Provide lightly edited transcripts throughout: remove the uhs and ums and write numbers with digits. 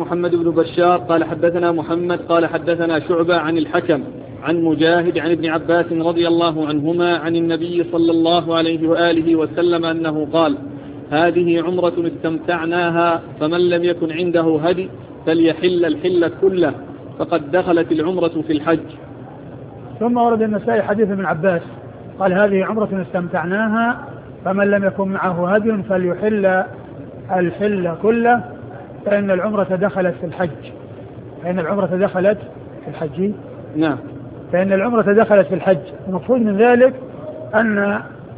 محمد بن بشار قال حدثنا محمد قال حدثنا شعبة عن الحكم عن مجاهد عن ابن عباس رضي الله عنهما عن النبي صلى الله عليه وآله وسلم أنه قال: هذه عمرة استمتعناها، فمن لم يكن عنده هدي فليحل الحل كله، فقد دخلت العمرة في الحج. ثم ورد النسائي حديث ابن عباس قال: هذه عمرة استمتعناها، فمن لم يكن معه هدي فليحل الحل كله، فإن العمرة دخلت في الحج. فإن العمرة دخلت في الحج. نعم. فإن العمرة دخلت في الحج. المقصود من ذلك أن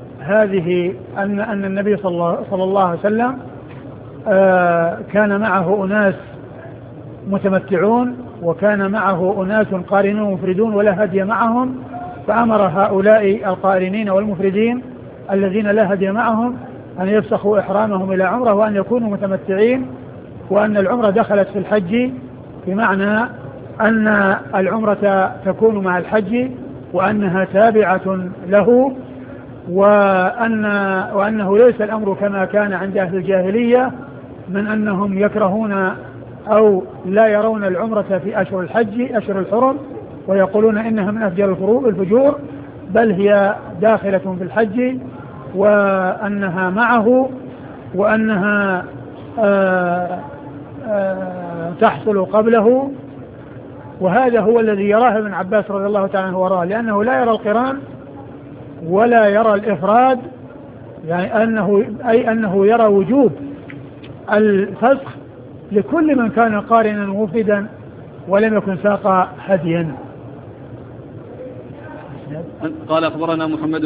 النبي صلى الله عليه وسلم كان معه أناس متمتعون، وكان معه أناس قارنون مفردون ولا هدي معهم، فأمر هؤلاء القارنين والمفردين الذين لا هدي معهم أن يفسخوا إحرامهم إلى عمرة وأن يكونوا متمتعين، وأن العمرة دخلت في الحج، بمعنى أن العمرة تكون مع الحج وأنها تابعة له، وأنه ليس الأمر كما كان عند أهل الجاهلية من أنهم يكرهون أو لا يرون العمرة في أشهر الحج أشهر الحرم ويقولون إنها من أفجر الفجور، بل هي داخلة في الحج، وأنها معه، وأنها تحصل قبله. وهذا هو الذي يراه ابن عباس رضي الله تعالى عنه وراه، لأنه لا يرى القران ولا يرى الإفراد، يعني أنه يرى وجوب الفسخ لكل من كان قارنا مفردا ولم يكن ساق هديا. قال: أخبرنا محمد